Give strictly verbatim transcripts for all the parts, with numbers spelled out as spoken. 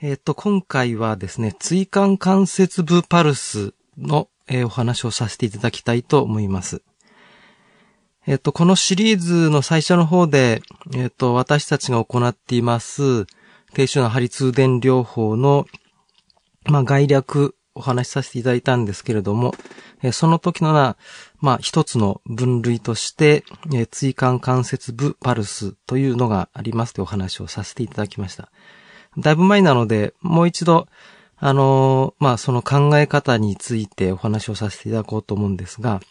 えっと、今回はですね、椎間関節部パルスの、えー、お話をさせていただきたいと思います。えっと、このシリーズの最初の方で、えっと、私たちが行っています、低周波針通電療法の、まあ、概略お話しさせていただいたんですけれども、えー、その時のな、まあ、一つの分類として、えー、椎間関節部パルスというのがありますというお話をさせていただきました。だいぶ前なので、もう一度、あのー、まあ、その考え方についてお話をさせていただこうと思うんですが、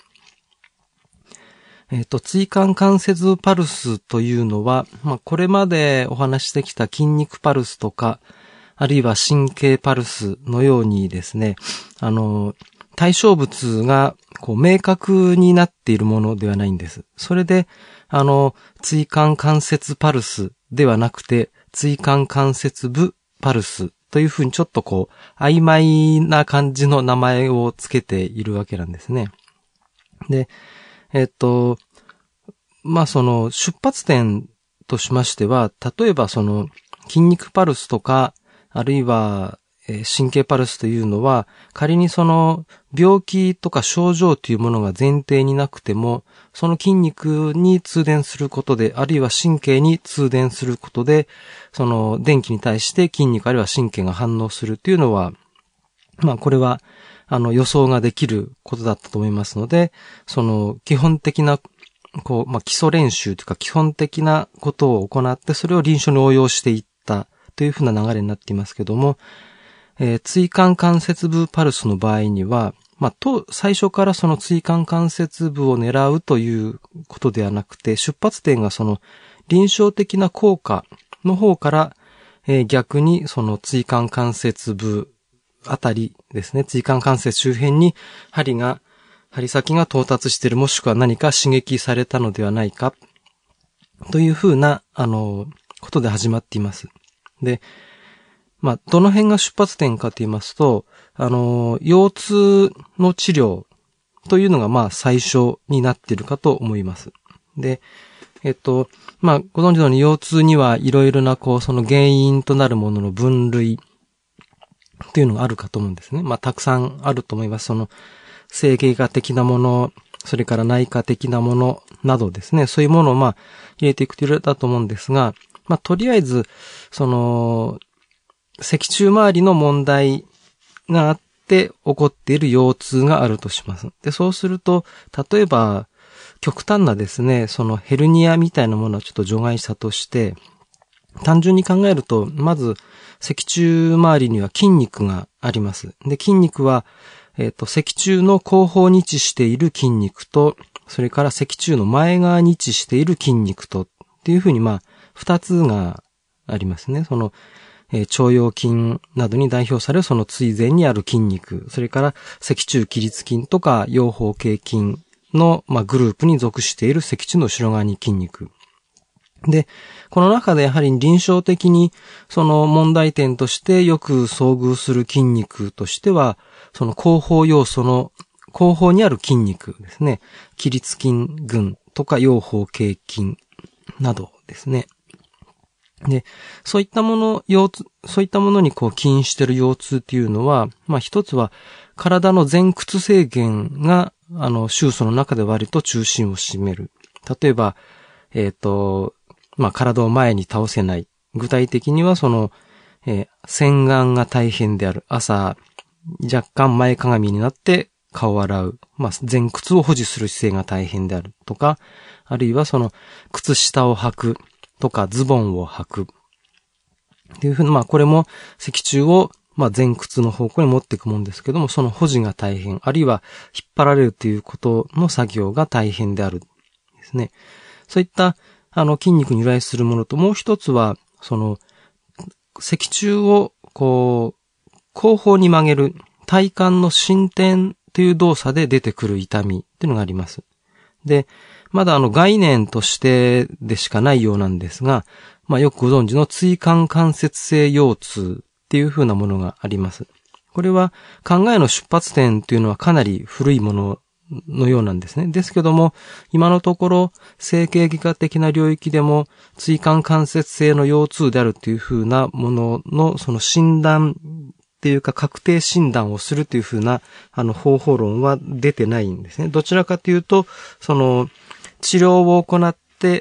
えっと、椎間関節パルスというのは、まあ、これまでお話してきた筋肉パルスとか、あるいは神経パルスのようにですね、あの、対象物が、こう、明確になっているものではないんです。それで、あの、椎間関節パルスではなくて、椎間関節部パルスというふうにちょっとこう、曖昧な感じの名前をつけているわけなんですね。で、えっと、まあ、その出発点としましては、例えばその筋肉パルスとか、あるいは神経パルスというのは、仮にその病気とか症状というものが前提になくても、その筋肉に通電することで、あるいは神経に通電することで、その電気に対して筋肉あるいは神経が反応するというのは、まあこれは、あの予想ができることだったと思いますので、その基本的な、こう、まあ基礎練習というか基本的なことを行って、それを臨床に応用していったというふうな流れになっていますけども、えー、椎間関節部パルスの場合には、まあ、と、最初からその椎間関節部を狙うということではなくて、出発点がその臨床的な効果の方から、えー、逆にその椎間関節部あたりですね、椎間関節周辺に針が、針先が到達している、もしくは何か刺激されたのではないか、というふうな、あの、ことで始まっています。で、まあ、どの辺が出発点かと言いますと、あの、腰痛の治療というのが、まあ、最初になっているかと思います。で、えっと、まあ、ご存知のように腰痛にはいろいろな、こう、その原因となるものの分類というのがあるかと思うんですね。まあ、たくさんあると思います。その、整形外的なもの、それから内科的なものなどですね、そういうものを、まあ、入れていくということだと思うんですが、まあ、とりあえず、その、脊柱周りの問題があって起こっている腰痛があるとします。で、そうすると、例えば、極端なですね、そのヘルニアみたいなものをちょっと除外したとして、単純に考えると、まず、脊柱周りには筋肉があります。で、筋肉は、えっと、脊柱の後方に位置している筋肉と、それから脊柱の前側に位置している筋肉と、っていうふうに、まあ、二つがありますね。その、えー、腸腰筋などに代表されるその椎前にある筋肉、それから脊柱起立筋とか腰方形筋の、まあ、グループに属している脊柱の後ろ側に筋肉。で、この中でやはり臨床的にその問題点としてよく遭遇する筋肉としては、その後方要素の後方にある筋肉ですね。起立筋群とか腰方形筋などですね。で、そういったもの、腰痛、そういったものにこう起因している腰痛っていうのは、まあ一つは体の前屈制限が、あの、手術の中で割と中心を占める。例えば、えっと、まあ体を前に倒せない。具体的にはその、えー、洗顔が大変である。朝、若干前かがみになって顔を洗う。まあ前屈を保持する姿勢が大変である。とか、あるいはその、靴下を履く。とかズボンを履く。っていうふうに、まあこれも脊柱を、まあ前屈の方向に持っていくもんですけども、その保持が大変、あるいは引っ張られるということの作業が大変である。ですね。そういった、あの筋肉に由来するものと、もう一つは、その、脊柱を、こう、後方に曲げる体幹の伸展という動作で出てくる痛みっていうのがあります。で、まだあの概念としてでしかないようなんですが、まあよくご存知の椎間関節性腰痛っていう風なものがあります。これは考えの出発点というのはかなり古いもののようなんですね。ですけども、今のところ、整形外科的な領域でも、椎間関節性の腰痛であるというふうなものの、その診断っていうか、確定診断をするというふうな、あの、方法論は出てないんですね。どちらかというと、その、治療を行って、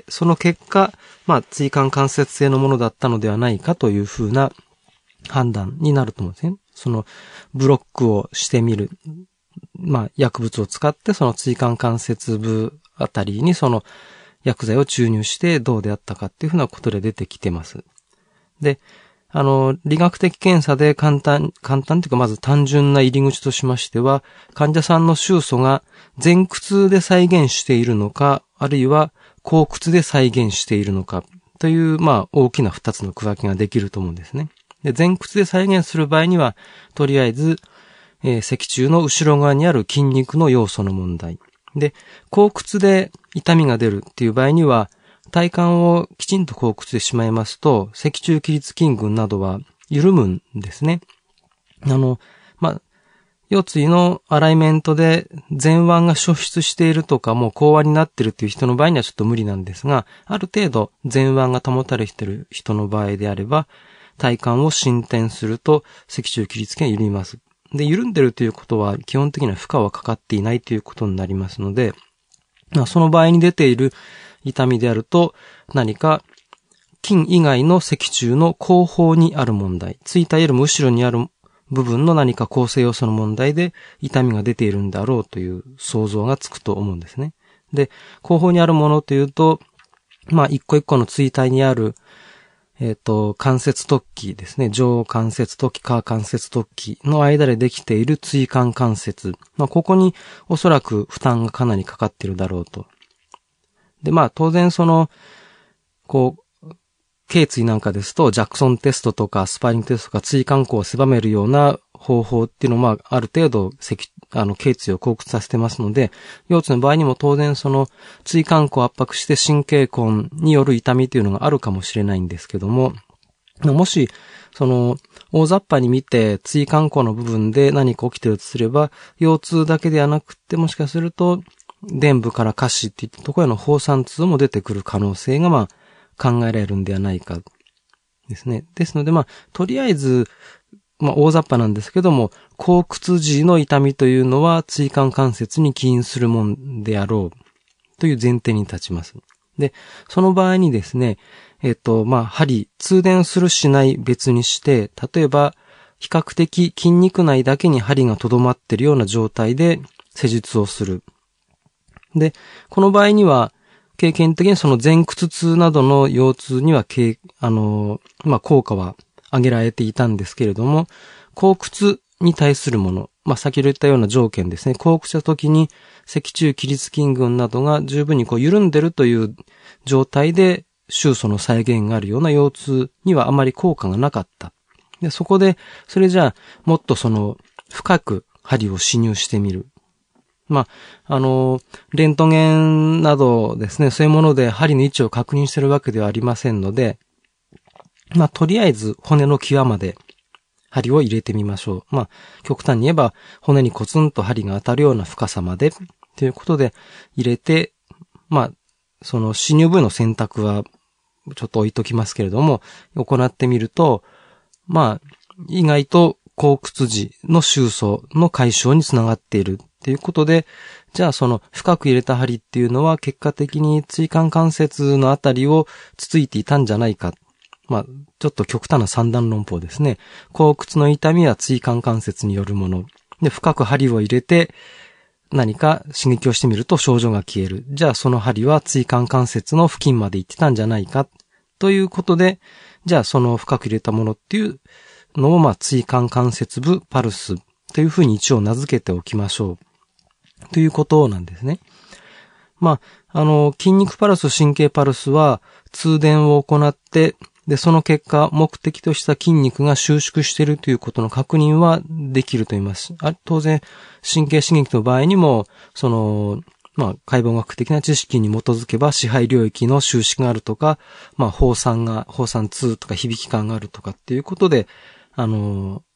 その結果、まあ、椎間関節性のものだったのではないかというふうな判断になると思うんですね。その、ブロックをしてみる。まあ、薬物を使って、その椎間関節部あたりにその薬剤を注入してどうであったかっていうふうなことで出てきてます。で、あの、理学的検査で簡単、簡単というかまず単純な入り口としましては、患者さんの臭素が前屈で再現しているのか、あるいは後屈で再現しているのかという、まあ、大きな二つの区分けができると思うんですね。で、前屈で再現する場合には、とりあえず、えー、脊柱の後ろ側にある筋肉の要素の問題。で、後屈で痛みが出るっていう場合には、体幹をきちんと後屈してしまいますと、脊柱起立筋群などは緩むんですね。あの、まあ、腰椎のアライメントで前腕が消失しているとか、もう後腕になっているという人の場合にはちょっと無理なんですが、ある程度前腕が保たれている人の場合であれば、体幹を伸展すると脊柱起立筋が緩みます。で、緩んでるということは基本的には負荷はかかっていないということになりますので、その場合に出ている痛みであると何か筋以外の脊柱の後方にある問題、椎体よりも後ろにある部分の何か構成要素の問題で痛みが出ているんだろうという想像がつくと思うんですね。で、後方にあるものというと、まあ一個一個の椎体にあるえっと、関節突起ですね。上関節突起、下関節突起の間でできている椎間関節。まあ、ここにおそらく負担がかなりかかっているだろうと。で、まあ、当然その、こう、頸椎なんかですと、ジャクソンテストとか、スパーリングテストとか、椎間孔を狭めるような方法っていうのは、まあ、ある程度、あの、頸椎を後屈させてますので、腰痛の場合にも当然その、椎間孔を圧迫して神経根による痛みというのがあるかもしれないんですけども、もし、その、大雑把に見て、椎間孔の部分で何か起きているとすれば、腰痛だけではなくて、もしかすると、臀部から下肢っていったところへの放散痛も出てくる可能性が、まあ、考えられるんではないか、ですね。ですので、まあ、とりあえず、まあ、大雑把なんですけども、後屈時の痛みというのは椎間関節に起因するもんであろうという前提に立ちます。で、その場合にですね、えっと、まあ、針、通電するしない別にして、例えば、比較的筋肉内だけに針が留まっているような状態で施術をする。で、この場合には、経験的にその前屈痛などの腰痛には、あの、まあ、効果は挙げられていたんですけれども、後屈に対するもの、まあ、先ほど言ったような条件ですね。後屈した時に脊柱起立筋群などが十分にこう緩んでるという状態で臭素の再現があるような腰痛にはあまり効果がなかった。で、そこで、それじゃあ、もっとその、深く針を侵入してみる。まあ、あの、レントゲンなどですね、そういうもので針の位置を確認しているわけではありませんので、まあ、とりあえず骨の際まで針を入れてみましょう。まあ、極端に言えば骨にコツンと針が当たるような深さまでということで入れて、まあ、その侵入部位の選択はちょっと置いときますけれども、行ってみると、まあ、意外と後屈時の収束の解消につながっているということで、じゃあその深く入れた針っていうのは結果的に椎間関節のあたりをつついていたんじゃないか。まあ、ちょっと極端な三段論法ですね。後屈の痛みは椎間関節によるもの。で、深く針を入れて何か刺激をしてみると症状が消える。じゃあその針は椎間関節の付近まで行ってたんじゃないか。ということで、じゃあその深く入れたものっていうのを、まあ、椎間関節部パルスというふうに一応名付けておきましょう。ということなんですね。まあ、あの、筋肉パルス、神経パルスは通電を行って、で、その結果、目的とした筋肉が収縮しているということの確認はできると言います。あ、当然、神経刺激の場合にも、その、まあ、解剖学的な知識に基づけば支配領域の収縮があるとか、まあ、放散が、放散痛とか響き感があるとかっていうことで、あの、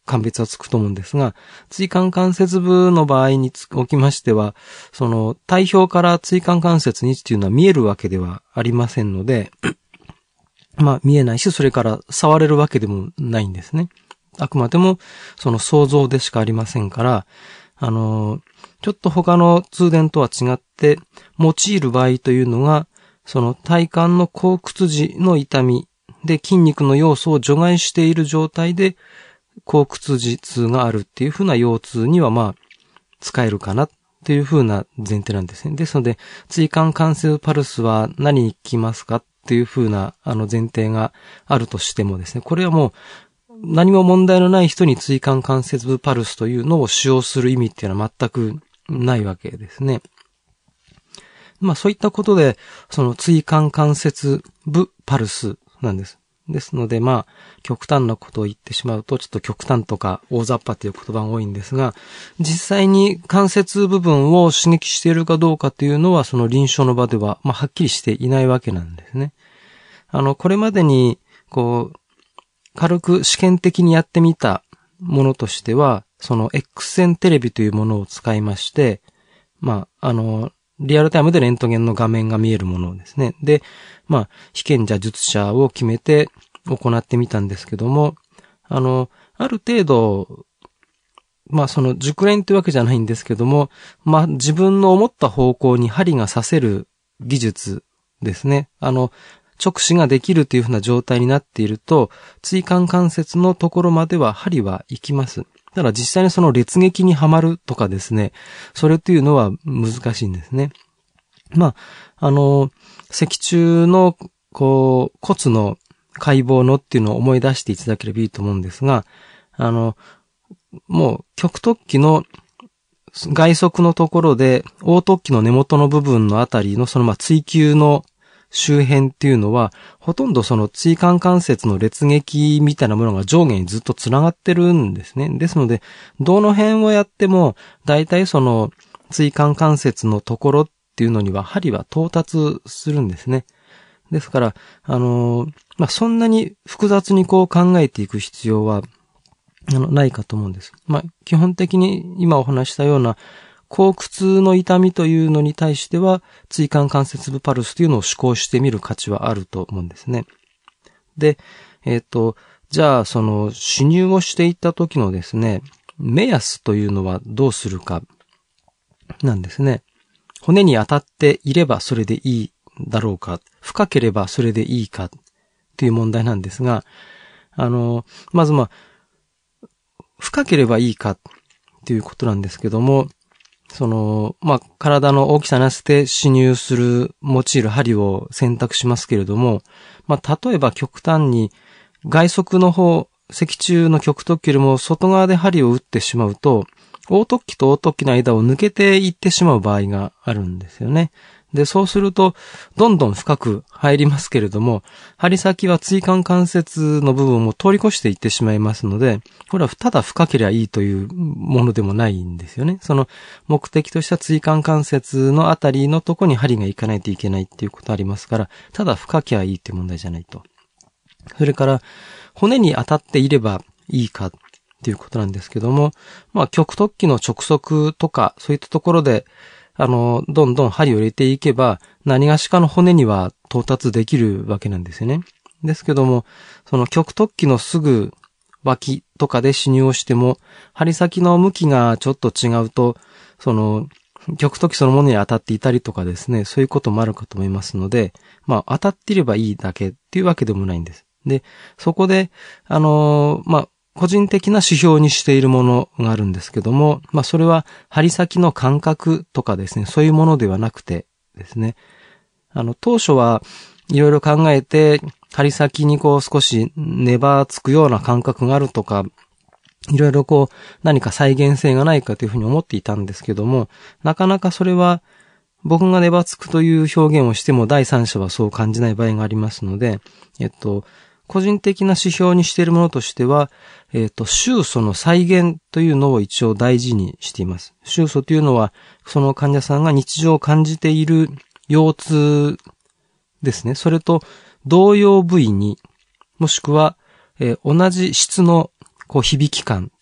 鑑別はつくと思うんですが、椎間関節部の場合におきましては、その体表から椎間関節にっていうのは見えるわけではありませんので、まあ見えないし、それから触れるわけでもないんですね。あくまでもその想像でしかありませんから、あの、ちょっと他の通電とは違って用いる場合というのが、その体幹の後屈時の痛みで筋肉の要素を除外している状態で後屈時痛があるっていうふうな腰痛にはまあ使えるかなっていうふうな前提なんですね。ですので、椎間関節パルスは何に効きますかっていうふうなあの前提があるとしてもですね、これはもう何も問題のない人に椎間関節部パルスというのを使用する意味っていうのは全くないわけですね。まあそういったことで、その椎間関節部パルスなんです。ですのでまあ極端なことを言ってしまうとちょっと極端とか大雑把という言葉が多いんですが、実際に関節部分を刺激しているかどうかというのはその臨床の場ではまあはっきりしていないわけなんですね。あのこれまでにこう軽く試験的にやってみたものとしては、その X 線テレビというものを使いまして、まあ、あの、リアルタイムでレントゲンの画面が見えるものですね。で、まあ、被験者、術者を決めて行ってみたんですけども、あの、ある程度、まあ、その熟練というわけじゃないんですけども、まあ、自分の思った方向に針が刺せる技術ですね。あの、直視ができるというふうな状態になっていると、椎間関節のところまでは針は行きます。ただ実際にその裂撃にはまるとかですね、それというのは難しいんですね。まあ、あの、脊柱の、こう、骨の解剖のっていうのを思い出していただければいいと思うんですが、あの、もう極突起の外側のところで、横突起の根元の部分のあたりのそのまあ椎球の周辺っていうのは、ほとんどその椎間関節の裂撃みたいなものが上下にずっと繋がってるんですね。ですので、どの辺をやっても、大体その椎間関節のところっていうのには針は到達するんですね。ですから、あの、まあ、そんなに複雑にこう考えていく必要は、あの、ないかと思うんです。まあ、基本的に今お話したような、後屈の痛みというのに対しては、椎間関節部パルスというのを試行してみる価値はあると思うんですね。で、えっと、じゃあ、その、侵入をしていった時のですね、目安というのはどうするか、なんですね。骨に当たっていればそれでいいだろうか、深ければそれでいいか、という問題なんですが、あの、まずまあ、深ければいいか、ということなんですけども、その、まあ、体の大きさに合わせて侵入する、用いる針を選択しますけれども、まあ、例えば極端に外側の方、脊柱の極突起よりも外側で針を打ってしまうと、横突起と横突起の間を抜けていってしまう場合があるんですよね。で、そうすると、どんどん深く入りますけれども、針先は椎間関節の部分を通り越していってしまいますので、これはただ深ければいいというものでもないんですよね。その目的とした椎間関節のあたりのとこに針が行かないといけないっていうことありますから、ただ深ければいいっていう問題じゃないと。それから、骨に当たっていればいいかっていうことなんですけども、まあ、極突起の直側とか、そういったところで、あの、どんどん針を入れていけば、何がしかの骨には到達できるわけなんですよね。ですけども、その極突起のすぐ脇とかで侵入をしても、針先の向きがちょっと違うと、その、極突起そのものに当たっていたりとかですね、そういうこともあるかと思いますので、まあ、当たっていればいいだけっていうわけでもないんです。で、そこで、あの、まあ、個人的な指標にしているものがあるんですけども、まあそれは針先の感覚とかですね、そういうものではなくてですね、あの当初はいろいろ考えて針先にこう少し粘つくような感覚があるとか、いろいろこう何か再現性がないかというふうに思っていたんですけども、なかなかそれは僕が粘つくという表現をしても第三者はそう感じない場合がありますので、えっと、個人的な指標にしているものとしては、えっと、臭素の再現というのを一応大事にしています。臭素というのは、その患者さんが日常感じている腰痛ですね。それと同様部位に、もしくは、えー、同じ質のこう響き感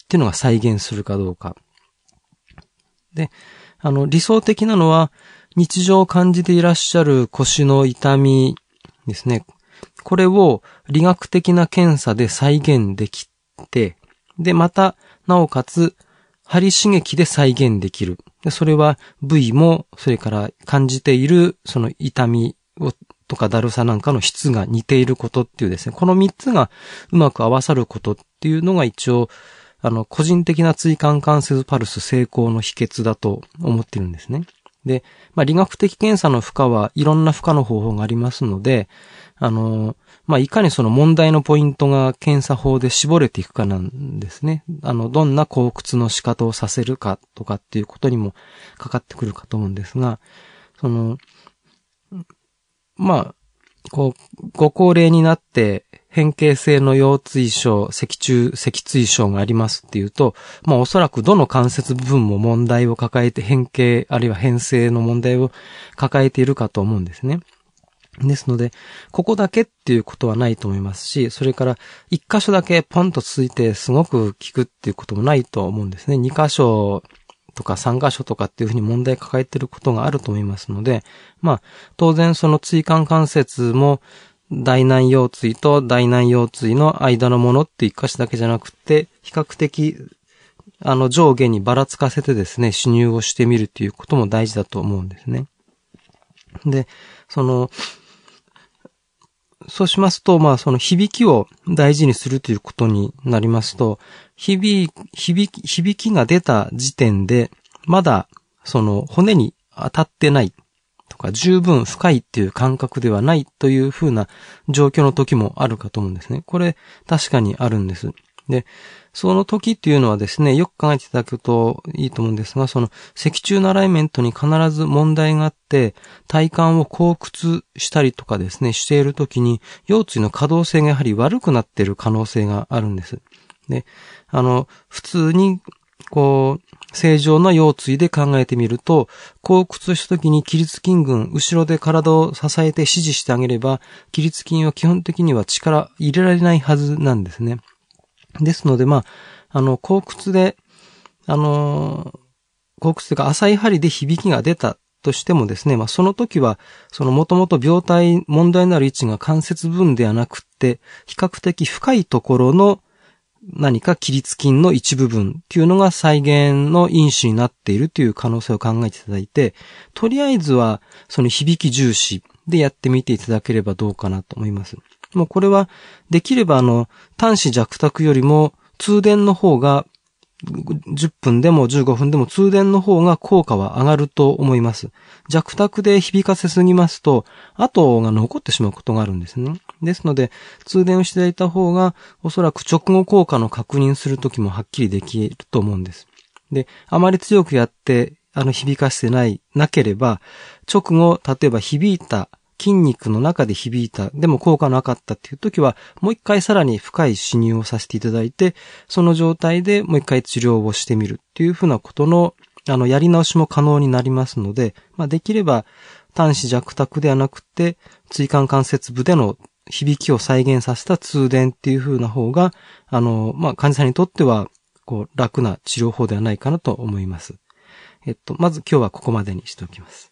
っていうのが再現するかどうか。で、あの、理想的なのは、日常感じていらっしゃる腰の痛みですね。これを理学的な検査で再現できて、で、また、なおかつ、針刺激で再現できる。で、それは部位も、それから感じている、その痛みを、とかだるさなんかの質が似ていることっていうですね、この三つがうまく合わさることっていうのが一応、あの、個人的な椎間関節パルス成功の秘訣だと思ってるんですね。で、まあ、理学的検査の負荷はいろんな負荷の方法がありますので、あの、まあ、いかにその問題のポイントが検査法で絞れていくかなんですね。あの、どんな後屈の仕方をさせるかとかっていうことにもかかってくるかと思うんですが、その、まあ、こう、ご高齢になって変形性の腰椎症、脊柱、脊椎症がありますっていうと、まあおそらくどの関節部分も問題を抱えて変形、あるいは変性の問題を抱えているかと思うんですね。ですので、ここだけっていうことはないと思いますし、それから一箇所だけポンとついてすごく効くっていうこともないと思うんですね。二箇所とか三箇所とかっていうふうに問題抱えていることがあると思いますので、まあ、当然その椎間関節も大軟腰椎と大軟腰椎の間のものって一箇所だけじゃなくて、比較的、あの上下にばらつかせてですね、侵入をしてみるっていうことも大事だと思うんですね。で、その、そうしますと、まあその響きを大事にするということになりますと、響、響き、響きが出た時点で、まだその骨に当たってないとか、十分深いっていう感覚ではないというふうな状況の時もあるかと思うんですね。これ確かにあるんです。で、その時っていうのはですね、よく考えていただくといいと思うんですが、その脊柱のアライメントに必ず問題があって、体幹を後屈したりとかですね、している時に、腰椎の可動性がやはり悪くなっている可能性があるんです。で、あの、普通に、こう、正常な腰椎で考えてみると、後屈した時に起立筋群、後ろで体を支えて支持してあげれば、起立筋は基本的には力入れられないはずなんですね。ですので、まあ、あの、後屈で、あの、後屈というか浅い針で響きが出たとしてもですね、まあ、その時は、そのもともと病態、問題のある位置が関節部分ではなくって、比較的深いところの何か起立筋の一部分っていうのが再現の因子になっているという可能性を考えていただいて、とりあえずは、その響き重視でやってみていただければどうかなと思います。もうこれは、できればあの、端子弱卓よりも通電の方が、じゅっぷんでもじゅうごふんでも通電の方が効果は上がると思います。弱卓で響かせすぎますと、跡が残ってしまうことがあるんですね。ですので、通電をしていただいた方が、おそらく直後効果の確認するときもはっきりできると思うんです。で、あまり強くやって、あの、響かせてない、なければ、直後、例えば響いた、筋肉の中で響いた、でも効果なかったっていう時は、もう一回さらに深い侵入をさせていただいて、その状態でもう一回治療をしてみるっていうふうなことの、あの、やり直しも可能になりますので、まあ、できれば、端子弱卓ではなくて、椎間関節部での響きを再現させた通電っていうふうな方が、あの、まあ、患者さんにとっては、こう、楽な治療法ではないかなと思います。えっと、まず今日はここまでにしておきます。